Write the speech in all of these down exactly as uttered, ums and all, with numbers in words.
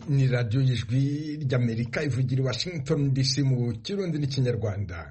ni radiyo y'ijwi ry'Amerika ivugira i Washington D C mu Kirundi n'Ikinyarwanda.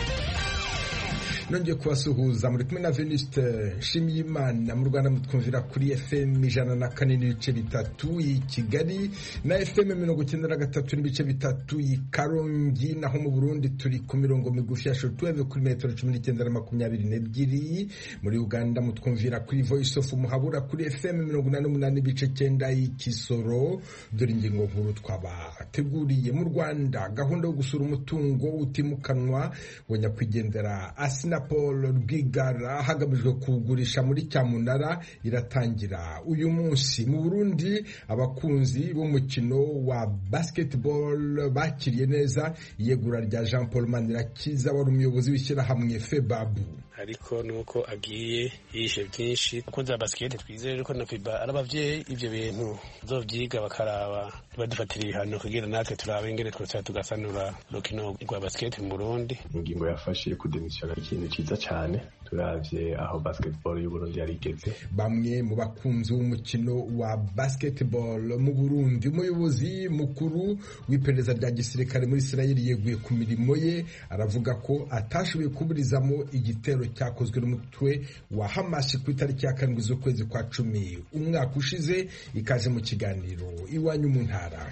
Nongeye kubasuhuza muri kumwe na Venuste Nshimiyimana. Mu Rwanda mutwumvira kuri F M ijana na kane n'ibice bitatu i Kigali na F M mirongo icyenda na gatatu n'ibice bitatu i Karongi, naho mu Burundi turi ku mirongo migufi ya shortwave kuri metero cumi n'icyenda na makumyabiri n'ebyiri. Muri Uganda mutwumvira kuri Voice of Muhabura kuri F M mirongo inani n'umunani n'ibice cyenda i Kisoro. Dore ingingo nkuru twabateguriye. Mu Rwanda gahunda yo gusura umutungo utimukanwa wa nyakwigendera Asina Paul Rwigara hagamijwe kugurisha muri Cyamunara iratangira uyu munsi. Mu Burundi abakunzi b'umukino wa basketball bakiriye neza iyegura rya Jean Paul Manirakiza wari umuyobozi w'ishyirahamwe Febabu, ariko nuko agiye yishe byinshi. Akunze basket twizere ko na Feba arabavye ivyo bintu zovyiga bakaraba badufatira ibihano kugira natwe turabe ingene twose tugasanura rukino rwa basket mu Burundi. Ingingo yafashe kudemisiyona ikintu ciza cyane turavye aho basketball y'u Burundi yarigeze. Bamwe mu bakunzi b'umukino wa basketball mu Burundi, umuyobozi mukuru w'iperereza rya gisirikare muri Israel yeguye ku mirimo ye, aravuga ko atashoboye kuburizamo igitero cyakozwe n'umutwe wa Hamas ku itariki ya karindwi z'ukwezi kwa cumi umwaka ushize. Ikaje mu kiganiro Iwanyu mu Ntara.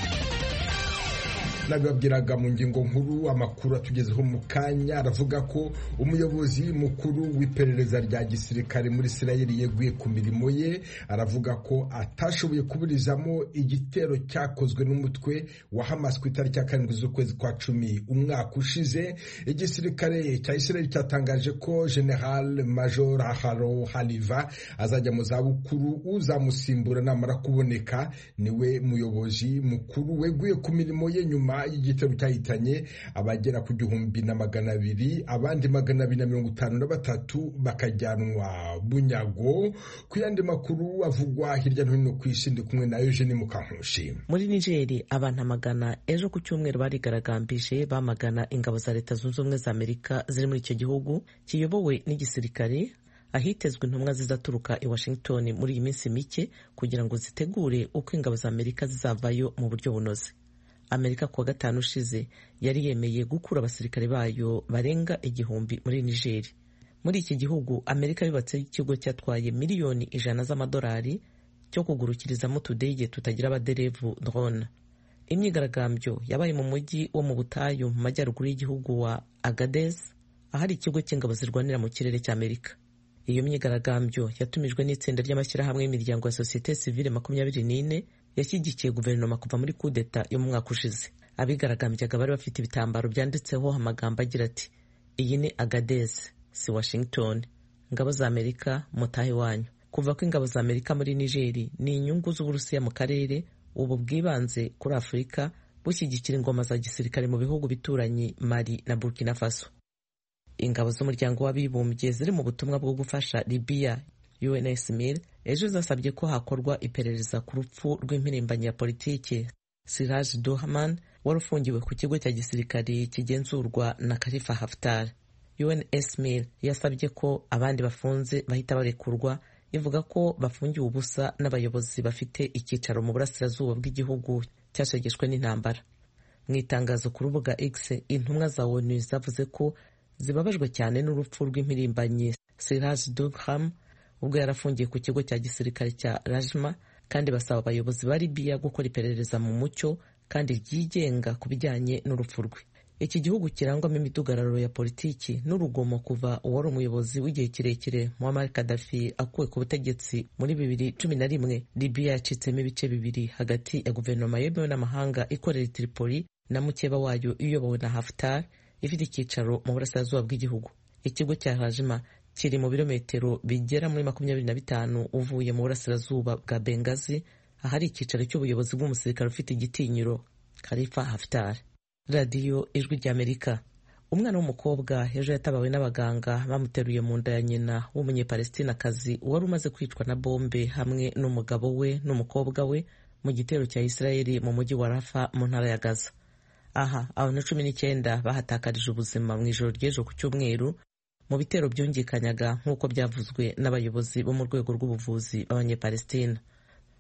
Nabibabwiraga mu ngingo nkuru amakuru atugezeho mu kanya, aravuga ko umuyobozi mukuru w'iperereza rya gisirikare muri Israel yeguye ku mirimo ye, aravuga ko atashoboye kuburizamo igitero cyakozwe n'umutwe wa Hamas ku itariki ya karindwi z'ukwezi kwa cumi umwaka ushize. Igisirikare cya Israel cyatangaje ko General Major Aharo Haliva azajya mu zabukuru, uzamusimbura namara kuboneka niwe muyobozi mukuru weguye ku mirimo ye nyuma y'igitero cyahitanye abagera ku gihumbi na magana abiri, abandi magana abiri na mirongo itanu na batatu bakajyanwa bunyago. Ku yandi makuru avugwa hirya no hino ku isi ndi kumwe na Eugene Mukankushi. Muri Niger abantu amagana ejo ku cyumweru barigaragambije bamagana ingabo za Leta Zunze Ubumwe za Amerika ziri muri icyo gihugu kiyobowe n'igisirikare, ahitezwe intumwa zizaturuka i Washington muri iyi minsi mike kugira ngo zitegure uko ingabo za Amerika zizavayo mu buryo bunoze. Amerika kuwa gatanu ushize yari yemeye gukura abasirikare bayo barenga igihumbi muri Niger. Muri iki gihugu Amerika yubatse ikigo cyatwaye miliyoni ijana z'amadolari cyo kugurukirizamo tudege tutagira abaderevu drone. Imyigaragambyo yabaye mu mujyi wo mu butayu mu majyaruguru y'igihugu wa Agadez, ahari ikigo cy'ingabo zirwanira mu kirere cy'Amerika. Iyo myigaragambyo yatumijwe n'itsinda ry'amashyirahamwe y'imiryango ya sosiyete sivile makumyabiri n'ine yashyigikiye guverinoma kuva muri kudeta yo mu mwaka ushize. Abigaragambyaga bari bafite ibitambaro byanditseho amagambo agira ati iyi ni Agadez si Washington, ingabo za Amerika mutahe wanyu. Kuva ko ingabo za Amerika muri Niger ni inyungu z'Uburusiya mu karere, ubu bwibanze kuri Afurika bushyigikira ingoma za gisirikare mu bihugu bituranye Mali na Burkina Faso. Ingabo z'umuryango w'abibumbye ziri mu butumwa bwo gufasha Libya U N S M I L ejo zasabye ko hakorwa iperereza ku rupfu rw'impirimbanyi ya politiki Siraj Dohaman wari ufungiwe ku kigo cya gisirikare kigenzurwa na Khalifa Haftar. U N S M I L yasabye ko abandi bafunze bahita barekurwa, ivuga ko bafungiwe ubusa n'abayobozi bafite icyicaro mu burasirazuba bw'igihugu cyashegeshwe n'intambara. Mu itangazo ku rubuga X, intumwa za O N U zavuze ko zibabajwe cyane n'urupfu rw'impirimbanyi Siraj Doham ubwo yarafungiye ku kigo cya gisirikare cya Rajma, kandi basaba abayobozi ba Libya gukora iperereza mu mucyo kandi ryigenga ku bijyanye n'urupfu rwe. Iki gihugu kirangwamo imidugararo ya politiki n'urugomo kuva uwari umuyobozi w'igihe kirekire Muammar Gaddafi akuwe ku butegetsi muri bibiri cumi na rimwe. Libya yacitsemo ibice bibiri hagati ya guverinoma yemewe n'amahanga ikorera Tripoli na mukeba wayo iyobowe na Haftar ifite icyicaro mu burasirazuba bw'igihugu. Ikigo cya Rajma kiri mu birometero bigera muri makumyabiri na bitanu uvuye mu burasirazuba bwa Benghazi, ahari icyicaro cy'ubuyobozi bw'umusirikare ufite igitinyiro Khalifa Haftar. Radio Ijwi ry'Amerika. Umwana w'umukobwa ejo yatabawe n'abaganga bamuteruye mu nda ya nyina w'umunyepalestinakazi wari umaze kwicwa na bombe hamwe n'umugabo we n'umukobwa we mu gitero cya Israeli mu mujyi wa Rafa mu ntara ya Gaza. Aha abantu cumi n'icyenda bahatakarije ubuzima mu ijoro ry'ejo ku cyumweru mu bitero byumvikanyaga nk'uko byavuzwe n'abayobozi bo mu rwego rw'ubuvuzi b'Abanyepalestina.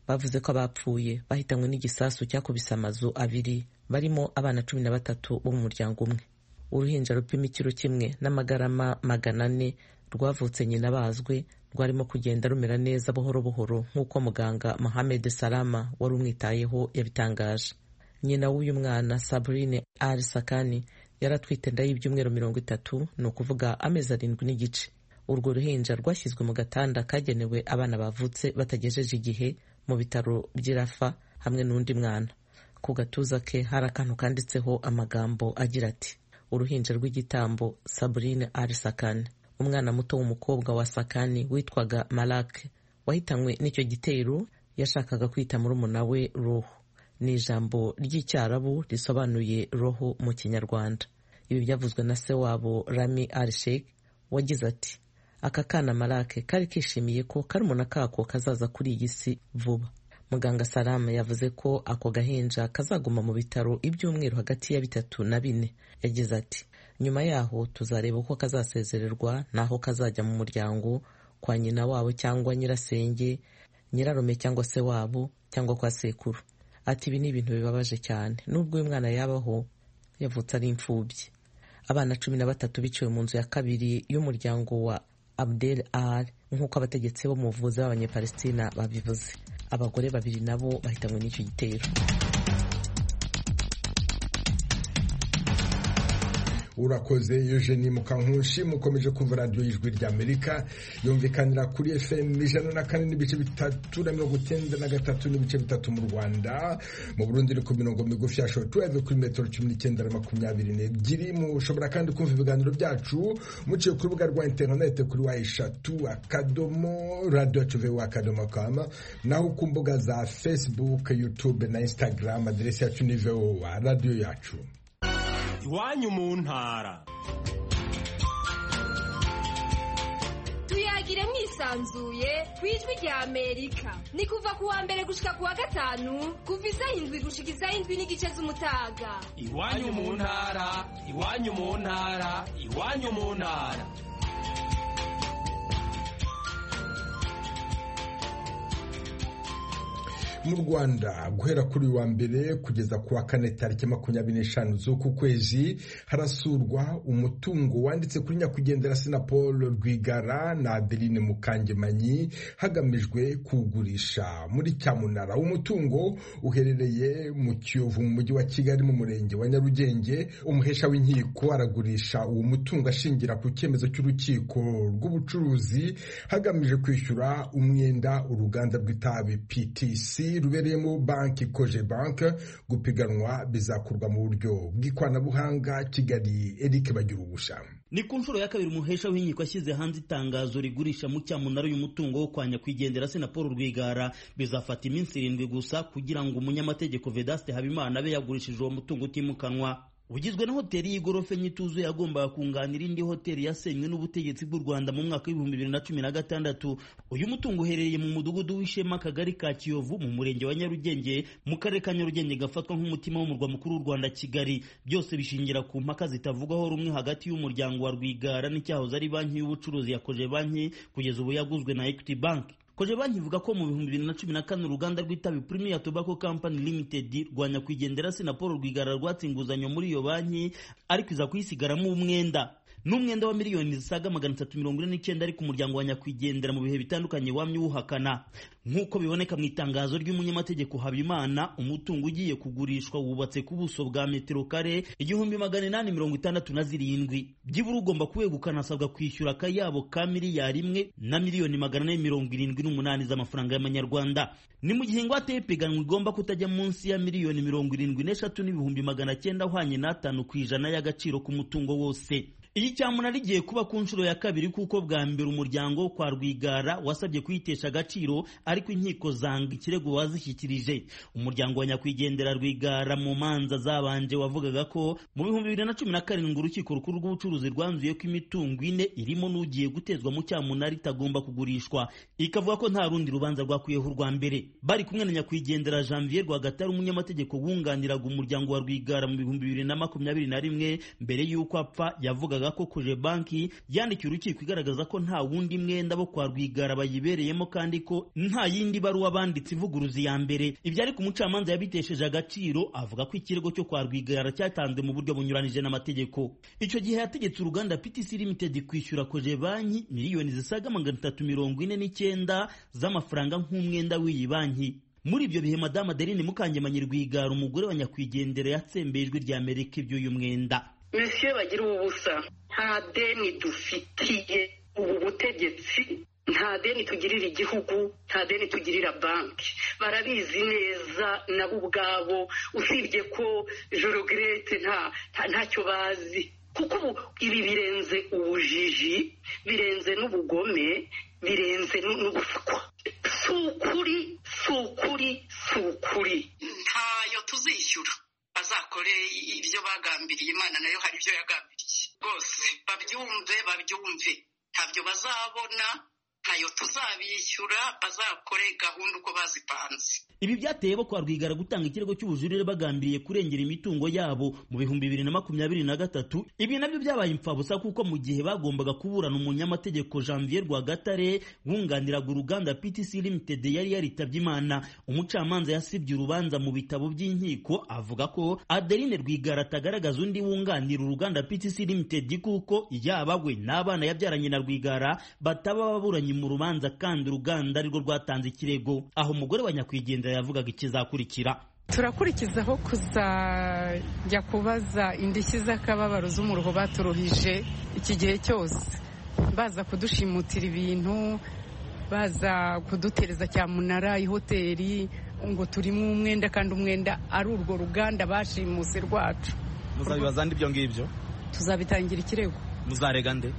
bavuze ko abapfuye bahitanywe n'igisasu cyakubise amazu abiri barimo abana cumi na batatu bo mu muryango umwe. Uruhinja rupima ikiro kimwe n'amagarama magana ane rwavutse nyina bazwe rwarimo kugenda rumera neza buhoro buhoro nk'uko muganga Mohamed Salama wari umwitayeho yabitangaje. Nyina w'uyu mwana Sabrine Ali Sakani yaratwite inda y'ibyumweru mirongo itatu, ni ukuvuga amezi arindwi n'igice. Urwo ruhinja rwashyizwe mu gatanda kagenewe abana bavutse batagejeje igihe mu bitaro by'Irafa hamwe n'undi mwana. Ku gatuza ke hari akantu kanditseho amagambo agira ati uruhinja rw'igitambo Sabrine Ali Sakani. Umwana muto w'umukobwa wa Sakani witwaga Malak wahitanywe n'icyo gitero yashakaga kwita murumuna we Roho. Ni ijambo ry'icyarabu risobanuye roho mu Kinyarwanda. Ibi byavuzwe na se wabo Rami Ali Sheikh wagize ati aka kana Malak kari kishimiye ko karumuna kako kazaza kuri iyi si vuba. Muganga Salama yavuze ko ako gahinja kazaguma mu bitaro ibyumweru hagati ya bitatu na bine. Yagize ati nyuma yaho tuzareba uko kazasezererwa naho kazajya mu muryango kwa nyina wabo cyangwa nyirasenge, nyirarume cyangwa se wabo cyangwa kwa sekuru. Ati ibi ni ibintu bibabaje cyane, nubwo uyu mwana yabaho yavutse ari imfubyi. Abana cumi na batatu biciwe mu nzu ya kabiri y'umuryango wa Abdel Al nk'uko abategetsi bo mu buvuzi b'Abanyepalestina babivuze. Abagore babiri nabo bahitanywe n'icyo gitero. Urakoze Eugenie Mukankushi. Mukomeje kumva radio y'Ijwi ry'Amerika yumvikanira kuri F M ijana na kane n'ibice bitatu na mirongo icyenda na gatatu n'ibice bitatu mu Rwanda. Mu Burundi ku mirongo migufi ya shortwave kuri metero cumi n'icyenda na makumyabiri n'ebyiri. Mushobora kandi kumva ibiganiro byacu muciye ku rubuga rwa internet kuri wa eshatu akadomo radio tv akadomo com, naho ku mbuga za Facebook, YouTube na Instagram adresse yacu ni V O A radio yacu. Iwanyu mu ntara. Tuyagire mwisanzuye kwijwi rya Amerika. Ni kuva ku wa mbere gushika ku wa gatanu kuva isaha indwi gushika isaha indwi n'igice z'umutaga. Iwanyu mu ntara, iwanyu mu ntara, iwanyu mu ntara. Mu Rwanda guhera kuri wa mbere kugeza ku wa kane tariki makumyabiri n'eshanu z'uku kwezi harasurwa umutungo wanditse kuri nyakwigendera Paul Rwigara na Adeline Mukangemanyi hagamijwe kugurisha muri Cyamunara. Umutungo uherereye mu Kiyovu mu mujyi wa Kigali mu murenge wa Nyarugenge. Umuhesha w'inkiko aragurisha uwo mutungo ashingira ku cyemezo cy'urukiko rw'ubucuruzi hagamije kwishyura umwenda uruganda rw'itabi P T C rubereyemo banki Koje Bank. Gupiganwa bizakorwa mu buryo bw'ikoranabuhanga. Kigali, Eric Bagirubusha. Ni ku nshuro ya kabiri umuhesha w'inkiko ashyize hanze itangazo rigurisha mu Cyamunara y'umutungo wo kwa nyakwigendera Paul Rwigara. Bizafata iminsi irindwi gusa kugira ngo umunyamategeko Vedaste Habimana abe yagurishije uwo mutungo utimukanwa. Ugizwe na hoteli y'igorofa nyituzuye yagombaga kunganira indi hoteli yasenywe n'ubutegetsi bw'u Rwanda mu mwaka w'ibihumbi bibiri na cumi na gatandatu. Uyu mutungo uherereye mu mudugudu w'Ishema Kagari ka Kiyovu mu murenge wa Nyarugenge mu karere ka Nyarugenge gafatwa nk'umutima w'umurwa mukuru w'u Rwanda Kigali. Byose bishingira ku mpaka zitavugwaho rumwe hagati y'umuryango wa Rwigara n'icyahoze ari banki y'ubucuruzi ya Koje Banki kugeza ubu yaguzwe na Equity Bank. Koje Banki ivuga ko mu bihumbi bibiri na cumi na kane uruganda rw'itabi Premier Tobacco Company Limited rwa nyakwigendera Paul Rwigara rwatse inguzanyo muri iyo banki ariko iza kuyisigaramo umwenda. N'umwenda wa miliyoni zisaga magana atatu mirongo ine n'icyenda ariko umuryango wa nyakwigendera mu bihe bitandukanye wamye uwuhakana. Nk'uko biboneka mu itangazo ry'umunyamategeko Habimana, umutungo ugiye kugurishwa wubatse ku buso bwa metero kare igihumbi magana inani mirongo itandatu na zirindwi. Byibura ugomba kuwegukana asabwa kwishyura akayabo ka miliyari imwe na miliyoni magana ane mirongo irindwi n'umunani z'amafaranga y'amanyarwanda. Ni mu gihe ingwate y'ipiganwa igomba kutajya munsi ya miliyoni mirongo irindwi n'eshatu n'ibihumbi magana cyenda ahwanye n'atanu ku ijana y'agaciro k'umutungo wose. Iyi Cyamunara igiye kuba ku nshuro ya kabiri kuko bwa mbere umuryango kwa Rwigara wasabye kuyitesha agaciro ariko inkiko zanga ikirego wazishyikirije. Umuryango wa nyakwigendera Rwigara mu manza zabanje wavugaga ko mu bihumbi bibiri na cumi na karindwi urukiko rukuru rw'ubucuruzi rwanzuye ko imitungo ine irimo n'ugiye gutezwa mu Cyamunara itagomba kugurishwa, ikavuga ko nta rundi rubanza rwakuyeho urwa mbere. Bari kumwe na nyakwigendera Janvier Rwagatare umunyamategeko wunganiraga umuryango wa Rwigara mu bihumbi bibiri na makumyabiri na rimwe mbere y'uko apfa yavugaga yavugaga ko Cogebanque yandikiye urukiko igaragaza ko nta wundi mwenda bo kwa Rwigara bayibereyemo kandi ko nta yindi baruwa banditse ivuguruza ya mbere. Ibyo ariko umucamanza yabitesheje agaciro, avuga ko ikirego cyo kwa Rwigara cyatanzwe mu buryo bunyuranije n'amategeko. Icyo gihe yategetse uruganda P T C Limited kwishyura Cogebanque miliyoni zisaga magana atatu mirongo ine n'icyenda z'amafaranga nk'umwenda w'iyi banki. Muri ibyo bihe Madame Adeline Mukangemanyi Rwigara, umugore wa nyakwigendera, yatsembeye ijwi rya Amerika iby'uyu mwenda. Monsieur bagira ubusa, nta deni dufitiye ubu butegetsi, nta deni tugirira igihugu, nta deni tugirira banki. Barabizi neza nabo ubwabo, usibye ko je regrette nta ntacyo bazi, kuko ibi birenze ubujiji, birenze n'ubugome, birenze n'ubuswa. Sukuri sukuri sukuri ntayo tuzishyura, bazakore ibyo bagambiriye, Imana nayo hari ibyo yagambiriye. Bose babyumve babyumve, ntabyo bazabona, ntayo tuzabishyura, bazakore gahunda uko bazipanze. Ibi byateye bo kwa Rwigara gutanga ikirego cy'ubujurire bagambiriye kurengera imitungo yabo mu bihumbi bibiri na makumyabiri na gatatu. Ibi nabyo byabaye impfabusa kuko mu gihe bagombaga kuburana umunyamategeko Janvier Rwagatare wunganiraga uruganda P T C Limited yari yaritabye Imana, umucamanza yasibye urubanza mu bitabo by'inkiko avuga ko Adeline Rwigara atagaragaza undi wunganira uruganda P T C Limited kuko yaba we n'abana yabyaranye na Rwigara bataba baburanye mu rubanza kandi uruganda arirwo rwatanze ikirego. Aho umugore wa nyakwigendera yavugaga ikizakurikira. Turakurikizaho kuzajya kubaza indishyi z'akababaro z'umuruho baturuhije iki gihe cyose, baza kudushimutira ibintu, baza kudutereza cyamunara ihoteli ngo turimo umwenda kandi umwenda ari urwo ruganda bashimuse rwacu. Muzabibaza ndi byo ngibyo? Tuzabitangira ikirego. Muzarega nde?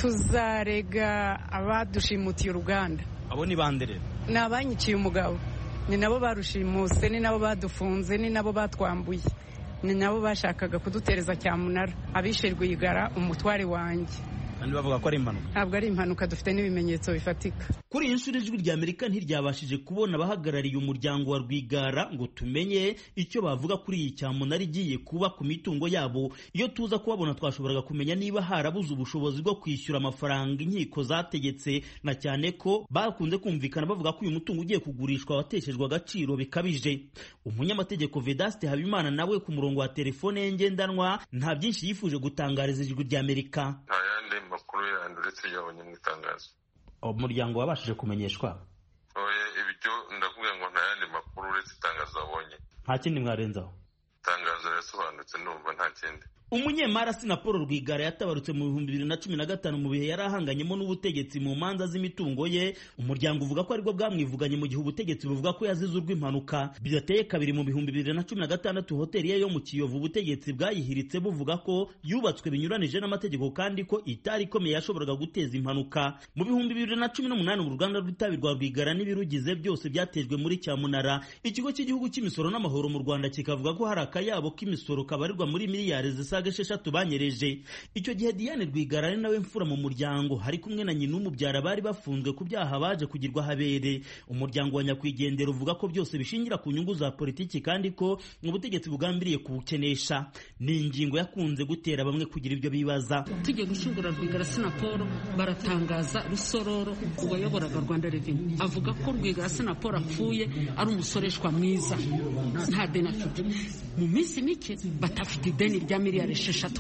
Tuzarega abadushimutiye uruganda. Abo ni bande rero? Ni abanyiciye umugabo, ni nabo barushimuse, ni nabo badufunze, ni nabo batwambuye, ni nabo bashakaga kudutereza cyamunara, abishe Rwigara umutware wanjye. Kandi bavuga ko ari impanuka. Ntabwo ari impanuka, dufite n'ibimenyetso bifatika. Kuri iyi nshuro ijwi rya Amerika ntiryabashije kubona abahagarariye umuryango wa Rwigara ngo tumenye icyo bavuga kuri iyi cyamunara igiye kuba ku mitungo yabo. Iyo tuza kubabona twashoboraga kumenya niba harabuze ubushobozi bwo kwishyura amafaranga inkiko zategetse, na cyane ko bakunze kumvikana bavuga ko uyu mutungo ugiye kugurishwa wateshejwe agaciro bikabije. Umunyamategeko Vedaste Habimana nawe ku murongo wa telefone ye ngendanwa nta byinshi yifuje gutangariza ijwi rya Amerika. Makuru yandi uretse yabonye mu itangazo. Umuryango wabashije kumenyeshwa? Oye, ibyo ndavuga ngo nta yandi makuru uretse itangazo wabonye. Nta kindi mwarenzaho? Itangazo rirasobanutse numva nta kindi. Umunyemari Asina Paul Rwigara yatabarutse mu bihumbi bibiri na cumi na gatanu mu bihe yari ahanganyemo n'ubutegetsi mu manza z'imitungo ye. Umuryango uvuga ko aribwo bwamwivuganye mu gihe ubutegetsi buvuga ko yazize urw'impanuka. Bidateye kabiri mu bihumbi bibiri na cumi na gatandatu hoteli ye yo mu Kiyovu ubutegetsi bwayihiritse buvuga ko yubatswe binyuranije n'amategeko kandi ko itari ikomeye yashoboraga guteza impanuka. Mu bihumbi bibiri na cumi n'umunani mu ruganda rw'itabi rwa Rwigara n'ibirugize byose byatejwe muri cyamunara. Ikigo cy'igihugu cy'imisoro n'amahoro mu Rwanda kikavuga ko hari akayabo k'imisoro kabarirwa muri miliyari zisa esheshatu banyereje. Icyo gihe Diane Rwigara ari nawe mfura mu muryango, hari kumwe na nyina umubyara bari bafunzwe ku byaha baje kugirwa habere. Umuryango wa nyakwigendera uvuga ko byose bishingira ku nyungu za politiki kandi ko ubutegetsi bugambiriye kubukenesha. Ni ingingo yakunze gutera bamwe kugira ibyo bibaza. Tugiye gushyingura Rwigara Asina Paul baratangaza Rusororo uwayoboraga Rwanda Revenue avuga ko Rwigara Asina Paul apfuye ari umusoreshwa mwiza, nta deni afite. Mu minsi mike batafite ideni rya miliyari esheshatu.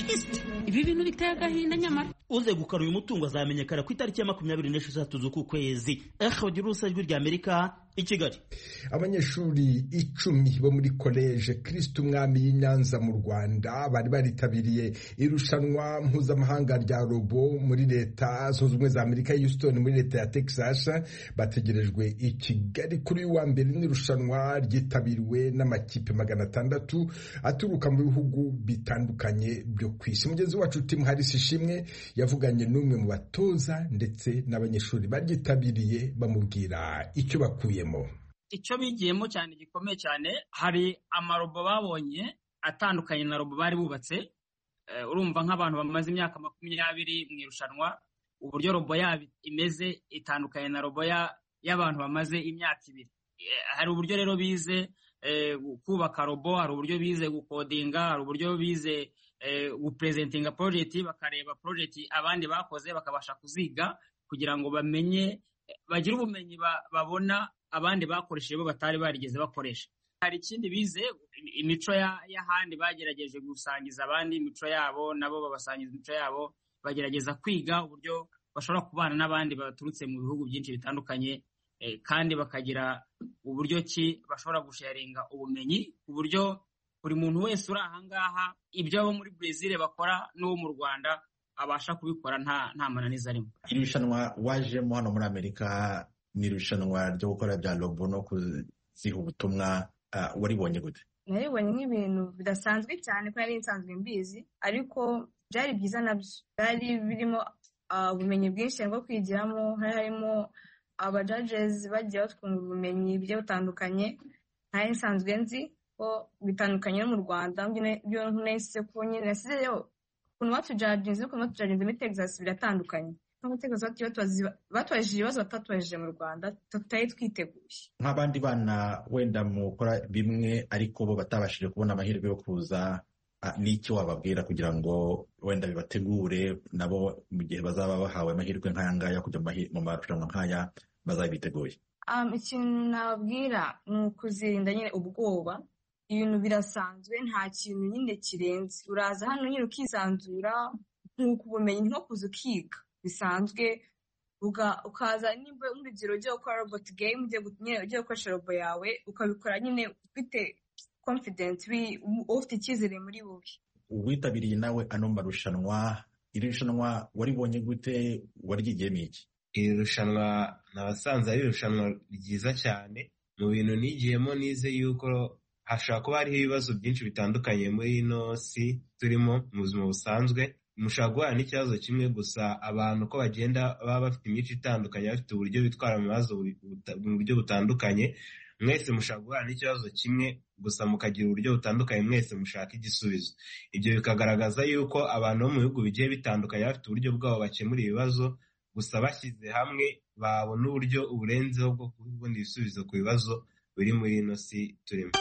Ibi bintu biteye agahinda nyamara. Uze gukara uyu mutungo azamenyekana ku itariki ya makumyabiri n'esheshatu z'uku kwezi. Eho Girusa ijwi rya Amerika i Kigali. Abanyeshuri icumi bo muri College Kristo Umwami y'i Nyanza mu Rwanda bari baritabiriye irushanwa mpuzamahanga rya robo muri leta zunze ubumwe za Amerika, Houston muri leta ya Texas. Bategerejwe i Kigali kuri uyu wa mbere. N'irushanwa ryitabiriwe n'amakipe magana atandatu aturuka mu bihugu bitandukanye byo ku isi. Mugenzi wacu Tim Harris Ishimwe yavuganye n'umwe mu batoza ndetse n'abanyeshuri baryitabiriye bamubwira icyo bakuyemo. Icyo bigiyemo cyane gikomeye cyane, hari amarobo babonye atandukanye na robo bari bubatse. Uh, urumva nk'abantu bamaze imyaka makumyabiri mu irushanwa, uburyo robo yabo imeze itandukanye na robo y'abantu bamaze imyaka ibiri. Uh, hari uburyo rero bize uh, kubaka robo, hari uburyo bize gukodinga, hari uburyo bize gupresentinga project bakareba project abandi bakoze bakabasha kuziga kugira ngo bamenye bagire ubumenyi babona abandi bakoresheje bo batari barigeze bakoresha. Hari ikindi bize imico y'ahandi bagerageje gusangiza abandi imico yabo, nabo babasangiza imico yabo, bagerageza kwiga uburyo bashobora kubana n'abandi baturutse mu bihugu byinshi bitandukanye, kandi bakagira uburyo ki bashobora gusharinga ubumenyi ku buryo buri muntu wese uri ahangaha ibyo abo muri Brazil bakora n'uwo mu Rwanda abasha kubikora nta nta mananiza arimo. Irushanwa wajemo hano muri Amerika ni irushanwa ryo gukora bya robo no kuziha ubutumwa, uh, waribonye gute? Naribonye nk'ibintu bidasanzwe cyane ko yari nsanzwe mbizi, ariko byari byiza nabyo, byari birimo ubumenyi uh, bwinshi bwo kwigiramo. Hari harimo aba judges bagiye batwungura ubumenyi bigiye butandukanye ntari nsanzwe nzi ko bitandukanye no mu Rwanda. Byo nese ko nyine nasizeyo ukuntu batujudginze ukuntu batujudginze muri Texas biratandukanye. Nko Texas batubajije ibibazo batatubajije mu Rwanda, tutari twiteguye. Nk'abandi bana wenda mukora bimwe ariko bo batabashije kubona amahirwe yo kuza, n'iki wababwira kugira ngo wenda bibategure nabo mu gihe bazaba bahawe amahirwe nk'aya ngaya kujya mu marushanwa nk'aya bazabiteguye? Um, ikintu nababwira ni ukuzirinda nyine ubwoba. Ibintu birasanzwe, nta kintu nyine kirenze. Uraza hano nyine ukisanzura nk'uko ubumenyi nko kuza ukiga bisanzwe, ukaza nimba urugero ugiye gukora robot game, ugiye gukoresha robo yawe ukabikora nyine ufite confidence, ufite icyizere muri wowe. Uwitabiriye nawe ano marushanwa, iri rushanwa waribonye gute? Waryigiyemo iki? Iri rushanwa nabasanze ari irushanwa ryiza cyane. Mu bintu nigiyemo nize yuko hashobora kuba hariho ibibazo byinshi bitandukanye muri ino si turimo mu buzima busanzwe. Mushobora guhura n'ikibazo kimwe gusa, abantu ko bagenda baba bafite imico itandukanye, bafite uburyo bitwara mu bibazo mu buryo butandukanye. Mwese mushobora guhura n'ikibazo kimwe gusa mukagira uburyo butandukanye, mwese mushaka igisubizo. Ibyo bikagaragaza yuko abantu bo mu bihugu bigiye bitandukanye bafite uburyo bwabo bakemura ibibazo, gusa bashyize hamwe babona uburyo uburenzeho bwo kubona ibisubizo ku bibazo biri muri ino si turimo.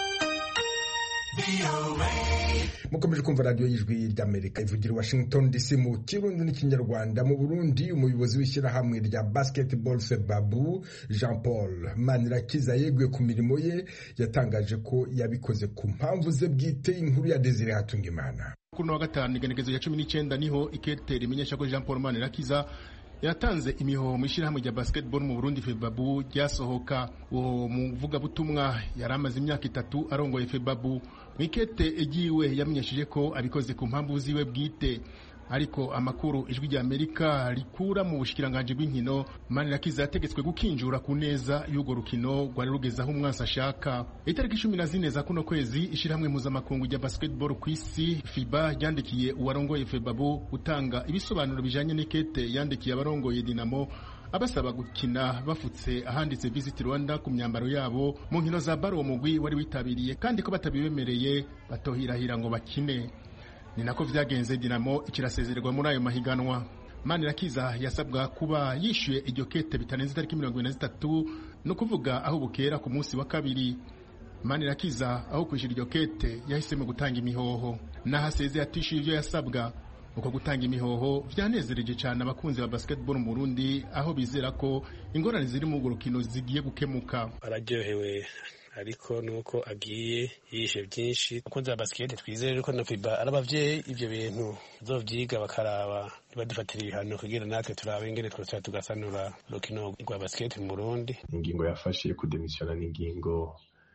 Mukomeje kumva radiyo y'ijwi ry'Amerika ivugira Washington D C mu Kirundi n'Ikinyarwanda. Mu Burundi, umuyobozi w'ishyirahamwe rya Basketball Febabu Jean Paul Manirakiza yeguye ku mirimo ye, yatangaje ko yabikoze ku mpamvu ze bwite. Inkuru ya Desire Hatungimana. Kuno wa gatanu igenekerezo ya cumi n'icyenda niho ikete rimenyesha ko Jean Paul Manirakiza yatanze imihoho mu ishyirahamwe rya basketball mu Burundi Febabu ryasohoka. Uwo muvuga butumwa yari amaze imyaka itatu arongoye Febabu. Mwikete egiwe yamenyesheje ko abikoze ku mpamvu ziwe bwite, ariko amakuru ijwi rya Amerika rikura mu bushikiranganje bw'inkino, Manirakiza yategetswe gukinjura ku neza y'ugo rukino rwari rugeze aho umwansi ashaka. Itariki cumi na zine za kuno kwezi, ishyirahamwe mpuzamakungu rya basketball ku isi FIBA ryandikiye uwarongoye Febabu utanga ibisobanuro bijanye n'ikete yandikiye abarongoye Dinamo abasaba gukina bafutse ahanditse Visit Rwanda ku myambaro yabo mu nkino za baro mugwi wari witabiriye, kandi ko batabibemereye batohirahira ngo bakine. Ni nako vyagenze. Dinamo ikirasezererwa muri ayo mahiganwa. Manirakiza yasabwa kuba yishyuye iryo kete bitarenze tariki mirongo ine na zitatu, no kuvuga aho bukera ku munsi wa kabiri. Manirakiza aho kwishyura iryo kete yahisemo gutanga imihoho, nahaseze atishyuye ibyo yasabwa. Uko gutanga imihoho vyanezereje cyane abakunzi ba basketball mu Burundi, aho bizera ko ingorane ziri mu rukino zigiye gukemuka. Araryohewe ariko nuko agiye yishe byinshi. Abakunzi ba basket twizere ko na FIBA arabavyeyi ibyo bintu zovyiga bakaraba badufatira ibihano kugira natwe turabe ingene twose tugasanura rukino rwa basket mu Burundi. Ingingo yafashe kudemisiona n'ingingo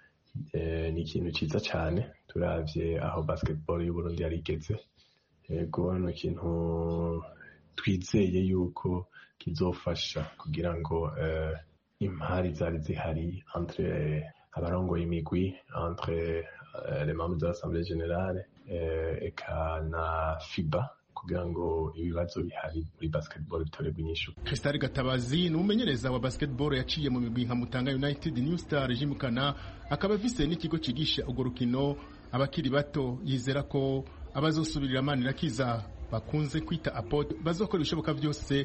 eh, ni ikintu ciza cyane turavye aho basketball y'u Burundi yarigeze. Ego no kintu twizeye yuko kizofasha kugira ngo eh, impari zari zihari entre abarongoye imigwi, entre uh, les membres de l'Assemblée générale eh, eka na FIBA kugira ngo ibibazo bihari muri basketball bitoregwe inyishu. Crystal Gatabazi ni umumenyereza wa basketball yaciye mu migwi nka Mutanga United, New Star, Jimukana, akaba afise n'ikigo cigisha urwo rukino abakiri bato. Yizera ko abazosubirira Manirakiza bakunze kwita apod bazokora ibishoboka byose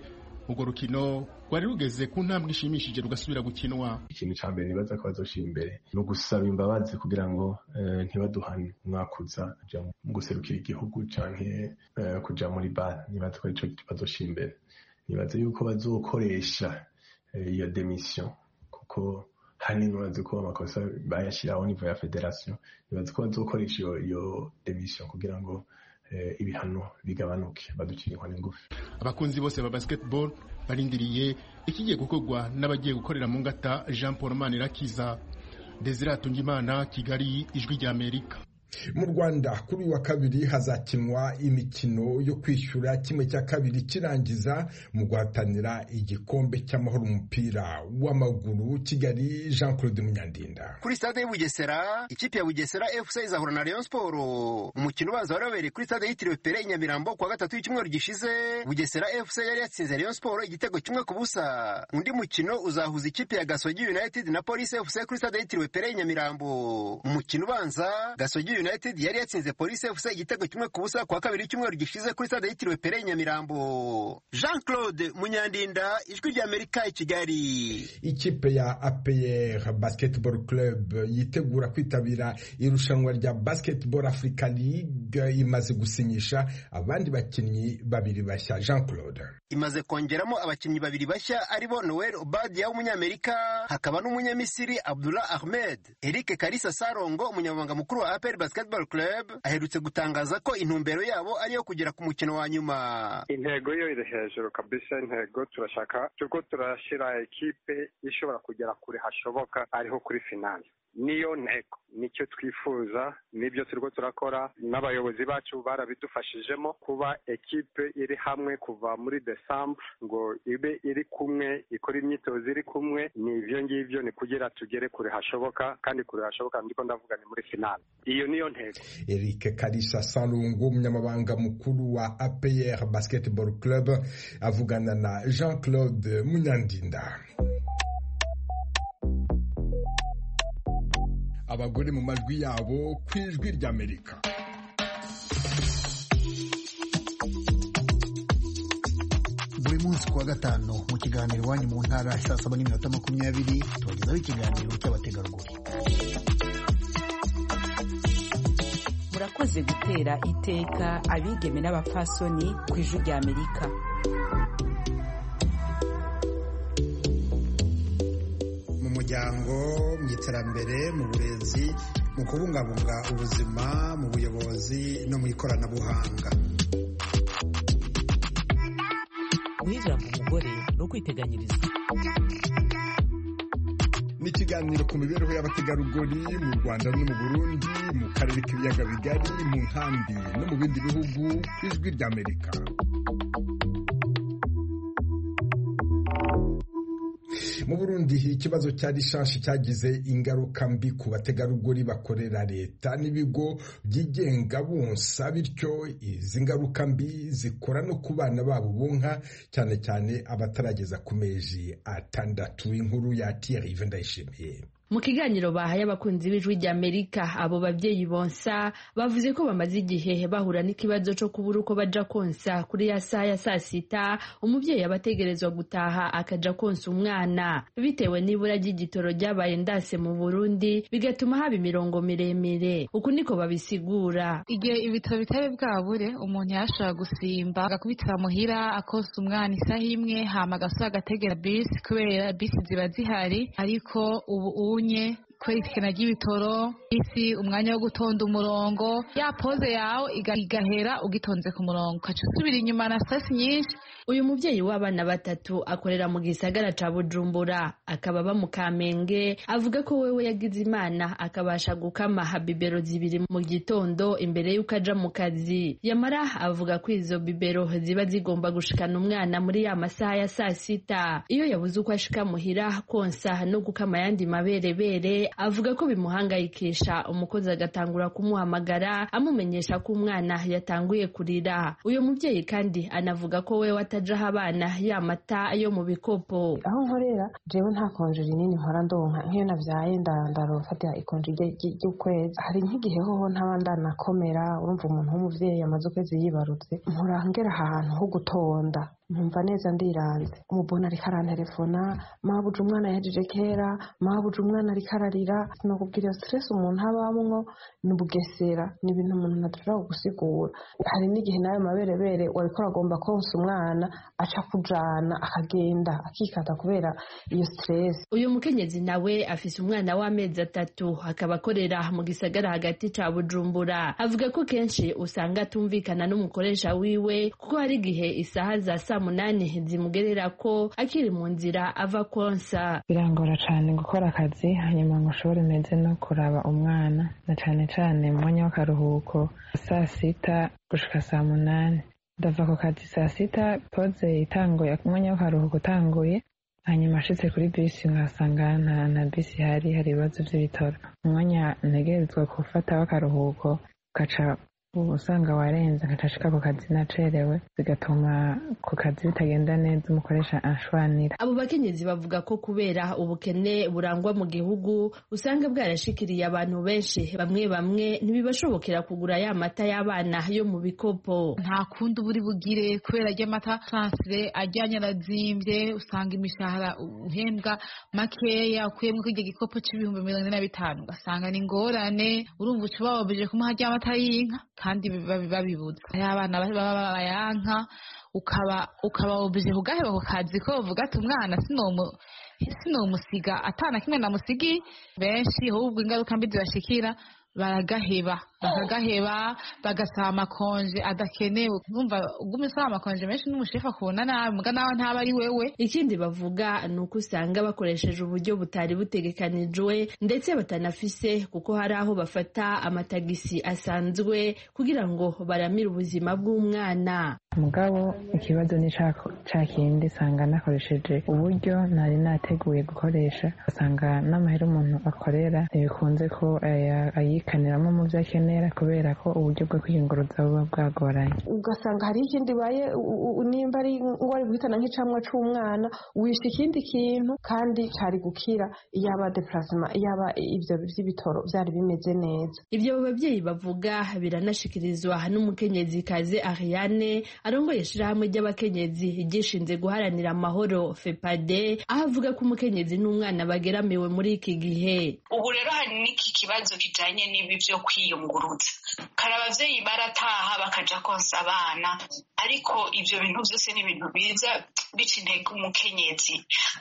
urwo rukino rwari rugeze ku ntambwe ishimishije rugasubira gukinwa. Ikintu ca mbere nibaza ko bazoshira imbere no gusaba imbabazi kugira ngo uh, ntibaduhane umwakuza kuja mu guserukira igihugu canke uh, kuja muri bar. Nibaza ko ico bazoshira imbere, nibaza yuko bazokoresha iyo uh, demission kuko hani nibaza ko amakosa bayashiraho nivo ya federation, nibaza ko bazokoresha iyo, iyo demission kugira ngo uh, ibihano bigabanuke baducire inkoni ngufi. Abakunzi bose ba basketball barindiriye ikigiye gukorwa n'abagiye gukorera mu ngata. Jean Paul Manirakiza, Desire Atungimana, Kigali, Ijwi rya Amerika. Mu Rwanda kuri uyu wa kabiri hazakinwa imikino yo kwishyura kimwe cya kabiri kirangiza mu guhatanira igikombe cy'amahoro umupira w'amaguru. Kigali, Jean Claude Munyandinda. Kuri stade y'Ubugesera, ikipe ya Bugesera F C izahura na Rayon Sport. Umukino ubanza warabereye kuri stade yitiriwe Pere i Nyamirambo kuwa gatatu w'icyumweru gishize. Bugesera F C yari yatsinze Rayon Sport igitego kimwe ku busa. Undi mukino uzahuza ikipe ya Gasogi United na Police F C kuri stade yitiriwe Pere i Nyamirambo. Umukino ubanza Gasogi United yari yatsinze Police F C igitego kimwe ku busa kwa kabiri cyumweru gishize kuri stade yitiriwe Pere Nyamirambo. Jean Claude Munyandinda, Ijwi rya Amerika, i Kigali. Ikipe ya A P R Basketball Club yitegura kwitabira irushanwa rya Basketball Africa League imaze gusinyisha abandi bakinnyi babiri bashya. Jean Claude imaze kongeramo abakinnyi babiri bashya aribo Noel Obadia w'umunyamerika, hakaba n'umunyamisiri Abdullah Ahmed. Eric Karisa Sarongo, umunyamabanga mukuru wa A P R Basketball Club, aherutse gutangaza ko intumbero yabo ari yo kugera ku mukino wa nyuma. Intego yo iri hejuru kabisa, intego turashaka turiko turashira ekipe ishobora kugera kure hashoboka ariho kuri finale. Niyo ntego, nicyo twifuza, nibyo turiko turakora, n'abayobozi bacu barabidufashijemo kuba ekipe iri hamwe kuva muri December ngo ibe iri kumwe, ikora imyitozo iri kumwe. Ni ivyo ngivyo, ni kugira tugere kure hashoboka, kandi kure hashoboka ndiko ndavuga ni muri finale. Iyo niyo ntego. Eric Karisa Salungu, umunyamabanga mukuru wa A P R Basketball Club, avugana na Jean Claude Munyandinda. Abagore mu majwi yabo ku Ijwi rya Amerika. Buri munsi kuwa gatanu mu kiganiro Iwanyu mu Ntara saa saba n'iminota makumyabiri tubagezaho ikiganiro cy'abategarugori. Murakoze gutera iteka abigeme n'abapfasoni ku Ijwi rya Amerika. Muryango, mu iterambere, mu burezi, mu kubungabunga ubuzima, mu buyobozi no mu ikoranabuhanga. Guhijira mu mugore no kwiteganyiriza. Ni ikiganiro ku mibereho y'abategarugori mu Rwanda no mu Burundi, mu karere k'ibiyaga bigari, mu nkambi no mu bindi bihugu. Ijwi rya Amerika. Mu Burundi ikibazo cya rishashi cyagize ingaruka mbi ku bategarugori bakorera leta n'ibigo byigenga bonsa, bityo izi ngaruka mbi zikora no ku bana babo bonka, cyane cyane abatarageza ku mezi atandatu. Inkuru ya Thierry Vendayishimiye. Mu kiganiro bahaye abakunzi b'Ijwi rya Amerika, abo babyeyi bonsa bavuze ko bamaze igihe bahura n'ikibazo cyo kubura uko baja konsa kuri ya saa ya saa sita, umubyeyi abategerezwa gutaha akaja konsa umwana, bitewe n'ibura ry'igitoro ryabaye ndase mu Burundi, bigatuma haba imirongo miremire. Uku niko babisigura. Igihe ibitaro bitari bwabure, umuntu yashobora gusimba agakubitira muhira akonsa umwana isaha imwe, hama agasubira agategera bisi kubera bisi ziba zihari. Ariko ubu unye kwerekana ry'ibitoro, isi umwanya wo gutonda umurongo, ya pose yawe igahera ugitonze ku murongo, ukaca usubira inyuma na stress nyinshi. Uyu mubyeyi w'abana batatu akorera mu gisagara ca Bujumbura, akaba aba mu Kamenge, avuga ko wewe yagize Imana akabasha gukama habibero zibiri mu gitondo imbere y'uko aja mu kazi. Yamara avuga ko izo bibero ziba zigomba gushikana umwana muri ya masaha ya saa sita. Iyo yabuze uko ashika muhira konsa no gukama yandi maberebere, avuga ko bimuhangayikisha. Umukozi agatangura kumuhamagara amumenyesha ko umwana yatanguye kurira. Uyu mubyeyi kandi anavuga ko we watajaho abana ya mata yo mu bikopo. Aho nkorera jewe nta konje rinini nkora ndonka, nk'iyo navyaye ndarofatira ikonje ry'ukwezi. Hari nk'igihe hoho ntaba ndanakomera, urumva umuntu w'umuvyeyi amaze ukwezi yibarutse, mpora ngera ahantu ho gutonda nkumva neza ndiranze umubona ariko arantelefona mabuja umwana yahejeje kera mabuja umwana ariko ararira sinakubwira iyo stress umuntu abamwo ni bugesera ni ibintu umuntu ntashobora gusigura hari n'igihe nawe maberebere wariko uragomba konsa umwana aca kujana akagenda akikata kubera iyo stress. Uyu mukenyezi nawe afise umwana w'amezi atatu akaba akorera mu gisagara hagati ca Bujumbura. Avuga ko kenshi usanga atumvikana n'umukoresha wiwe kuko hari igihe isaha za saa munani zimugerera ko akiri mu nzira ava konsa. Birangora cane gukora akazi hanyuma ngo ushobore meze no kuraba umwana na cane cane mu mwanya w'akaruhuko saa sita gushika saa munani. Ndava ku kazi saa sita poze itanguye umwanya w'akaruhuko utanguye hanyuma ashitse kuri bisi nkasanga nta na bisi hari hari ibibazo vy'ibitoro. Umwanya ntegerezwa gufata w'akaruhuko gaca usanga warenze nkacashika ku kazi nacerewe bigatuma ku kazi bitagenda neza umukoresha anshwanira. Abo bakenyezi bavuga ko kubera ubukene burangwa mu gihugu usanga bwarashikiriye abantu benshi bamwe bamwe ntibibashobokera kugura ya mata y'abana yo mu bikopo. Nta kundi buri bugire kubera ry'amata transfer ajyanye arazimvye usanga imishahara uhembwa makeya ukuyemwe k'iryo gikopo c'ibihumbi mirongo ine na bitanu ugasanga ni ngorane urumva uca bababeje kumuha ry'amata y'inka kandi babibuza abana baba bayanka ukaba ukaba ubije kugaheba ku kazi ko uvuga ati umwana sinomu sinomusiga atana kimwe namusigi benshi ahubwo ingaruka mbi zibashikira baragaheba bakagaheba bagasaba amakonje adakenewe kumva ugume usaba amakonje menshi n'umushefu akubona nabi muga nawe ntaba ari wewe. Ikindi bavuga ni uko usanga bakoresheje uburyo butari butegekanijwe ndetse batanafise kuko hari aho bafata amatagisi asanzwe kugira ngo baramire ubuzima bw'umwana. Mugabo ikibazo ni ca kindi usanga nakoresheje uburyo ntari nateguye gukoresha usanga n'amahera umuntu akorera ntibikunze ko ayikaniramo mu vyo akenera kubera ko uburyo bwo kwiyunguruza buba bwagoranye. Ugasanga hari ikindi baye nimba ari ngo ari guhitana nk'icamwa c'umwana wisha ikindi kintu kandi cari gukira iyaba deplacement iyaba ivyo vy'ibitoro vyari bimeze neza. Ivyo babyeyi bavuga biranashikirizwa n'umukenyezi kaze Ariane arongoye ishirahamwe ry'abakenyezi gishinze guharanira amahoro FEPADE aho avuga ko umukenyezi n'umwana bageramiwe muri iki gihe. Ubu rero hari n'iki kibazo kijanye n'ibi vyo kwiyunguruza kare abavyeyi barataha bakaja konsa abana ariko ivyo bintu vyose ni ibintu biza bica intege umukenyezi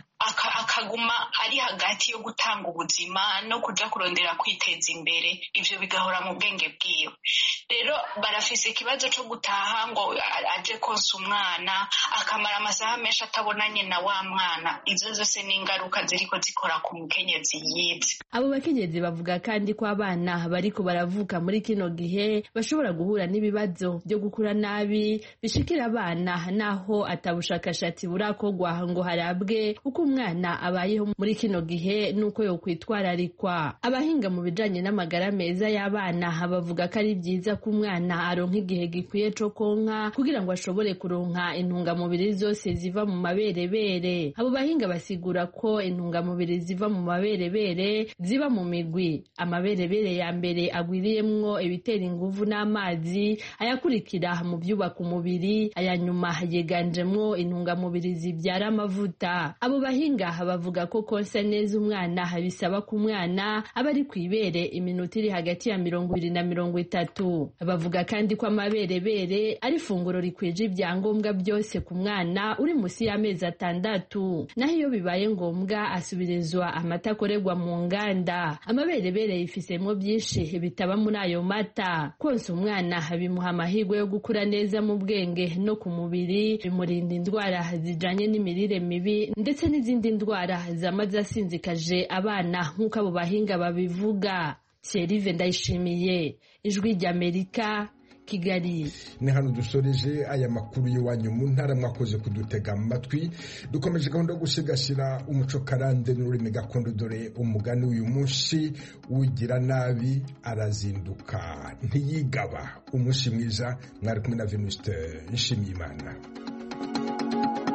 akaguma ari hagati yo gutanga ubuzima no kuja kurondera kwiteza imbere ivyo bigahora mu bwenge bwiwe. Rero barafise ikibazo co gutaha ngo aje konsa umwana akamara amasaha menshi atabonanye na wa mwana. Izo zose ni ingaruka ziriko zikora ku mukenyezi yize. Abo bakenyezi bavuga kandi ko abana bariko baravuka muri kino gihe bashobora guhura n'ibibazo byo gukura nabi bishikira abana naho atabushakashatsi burakorwa ngo harabwe uko umwana abayeho muri kino gihe nuko yo kwitwararikwa. Abahinga mu bijanye n'amagara meza y'abana bavuga ko ari byiza ko umwana aronka igihe gikwiye co konka kugira ngo ashobore kuronka intungamubiri zose ziva mu maberebere. Abo bahinga basigura ko intungamubiri ziva mu maberebere ziba mu migwi. Amaberebere ya mbere agwiriyemwo ibitera inguvu n'amazi, ayakurikira mu byubaka umubiri, aya nyuma yeganjemwo intungamubiri zibyara amavuta. Abo bahinga bavuga ko konsa neza umwana bisaba ko umwana aba ari kwibere iminota iri hagati ya mirongo ibiri na mirongo itatu. Bavuga kandi ko amaberebere ari ifunguro rikwije ibyangombwa byose ku mwana uri musi y'amezi atandatu, naho iyo bibaye ngombwa asubirizwa amata akorerwa mu nganda. Amaberebere yifisemo byinshi bitaba muri ayo mata. Konsa umwana bimuha amahirwe yo gukura neza mu bwenge no ku mubiri, bimurinda indwara zijanye n'imirire mibi ndetse n'izindi ndwara zama zasinzikaje abana nk'uko abo bahinga babivuga. Thierry Ndayishimiye, Ijwi ry'Amerika, Kigali. Ni hano dusoreje aya makuru y'iwanyu mu ntara, mwakoze kudutega amatwi. Dukomeje gahunda yo gusigasira umuco karande n'ururimi gakondo, dore umugani uyu munsi ugira nabi arazinduka ntiyigaba. Umunsi mwiza, mwari kumwe na Venuste Nshimiyimana.